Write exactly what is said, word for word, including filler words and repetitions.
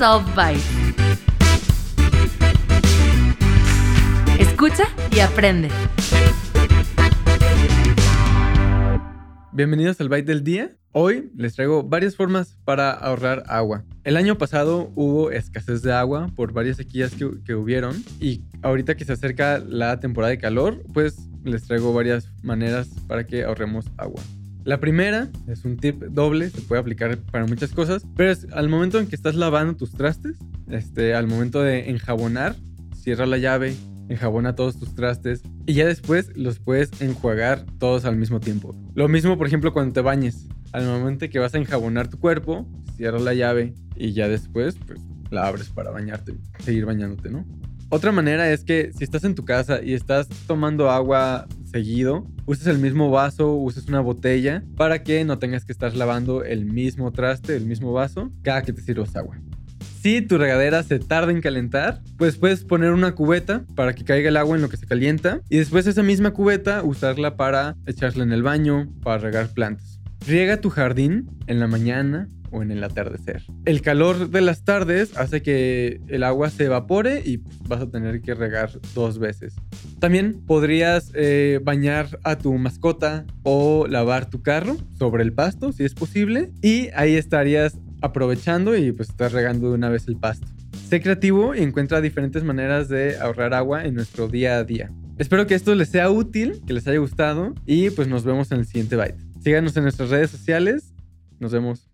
Soft Bite. Escucha y aprende. Bienvenidos al Bite del Día. Hoy les traigo varias formas para ahorrar agua. El año pasado hubo escasez de agua por varias sequías que, que hubieron, y ahorita que se acerca la temporada de calor, pues les traigo varias maneras para que ahorremos agua. La primera es un tip doble, se puede aplicar para muchas cosas, pero es al momento en que estás lavando tus trastes, este, al momento de enjabonar, cierra la llave, enjabona todos tus trastes y ya después los puedes enjuagar todos al mismo tiempo. Lo mismo, por ejemplo, cuando te bañes. Al momento que vas a enjabonar tu cuerpo, cierra la llave y ya después pues la abres para bañarte, seguir bañándote, ¿no? Otra manera es que si estás en tu casa y estás tomando agua seguido, uses el mismo vaso, uses una botella para que no tengas que estar lavando el mismo traste, el mismo vaso cada que te sirvas agua. Si tu regadera se tarda en calentar, pues puedes poner una cubeta para que caiga el agua en lo que se calienta y después esa misma cubeta usarla para echarla en el baño, para regar plantas. Riega tu jardín en la mañana o en el atardecer. El calor de las tardes hace que el agua se evapore y vas a tener que regar dos veces. También podrías eh, bañar a tu mascota o lavar tu carro sobre el pasto, si es posible, y ahí estarías aprovechando y pues estás regando de una vez el pasto. Sé creativo y encuentra diferentes maneras de ahorrar agua en nuestro día a día. Espero que esto les sea útil, que les haya gustado y pues nos vemos en el siguiente Bite. Síganos en nuestras redes sociales. Nos vemos.